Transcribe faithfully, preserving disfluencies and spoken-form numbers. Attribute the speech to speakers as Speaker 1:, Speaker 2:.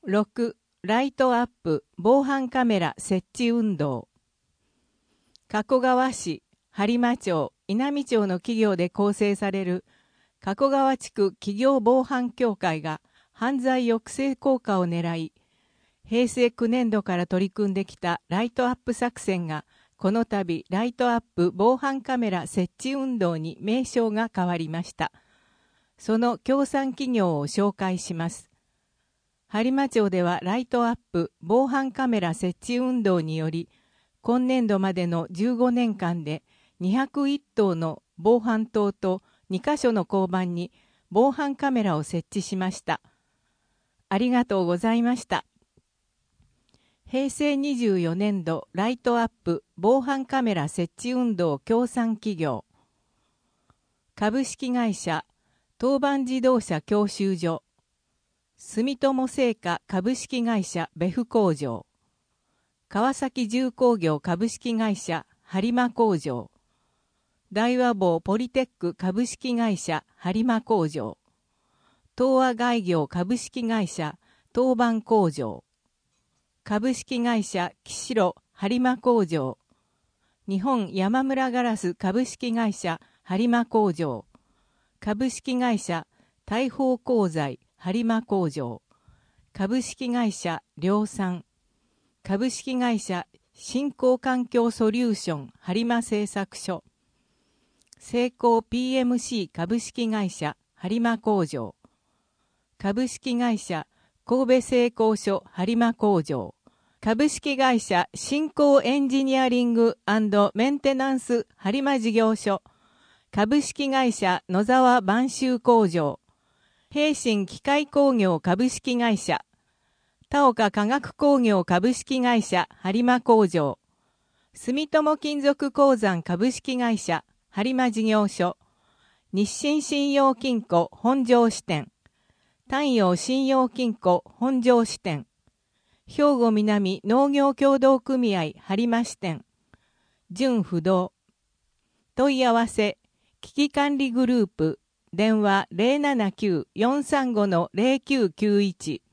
Speaker 1: ろく. ライトアップ防犯カメラ設置運動。加古川市、播磨町、稲美町の企業で構成される加古川地区企業防犯協会が犯罪抑制効果を狙い、へいせいきゅうねんどから取り組んできたライトアップ作戦が、この度ライトアップ防犯カメラ設置運動に名称が変わりました。その協賛企業を紹介します。播磨町ではライトアップ防犯カメラ設置運動により、今年度までのじゅうごねんかんでにひゃくいっとうの防犯灯とにかしょの交番に防犯カメラを設置しました。ありがとうございました。へいせいにじゅうよねんどライトアップ防犯カメラ設置運動協賛企業。株式会社東阪自動車教習所。住友製菓株式会社別府工場。川崎重工業株式会社播磨工場。大和坊ポリテック株式会社播磨工場。東亜外業株式会社東阪工場。株式会社岸路播磨工場。日本山村ガラス株式会社播磨工場。株式会社大宝鋼材播磨工場。株式会社量産。株式会社振興環境ソリューション播磨製作所。セイコー ピーエムシー 株式会社播磨工場。株式会社神戸製鋼所播磨工場。株式会社振興エンジニアリング&メンテナンス播磨事業所。株式会社野沢播州工場。平信機械工業株式会社。田岡化学工業株式会社播磨工場。住友金属鉱山株式会社播磨事業所。日清信用金庫本庄支店。丹陽信用金庫本庄支店。兵庫南農業協同組合播磨支店。純不動。問い合わせ危機管理グループ電話 ゼロななきゅう よんさんご ゼロきゅうきゅういち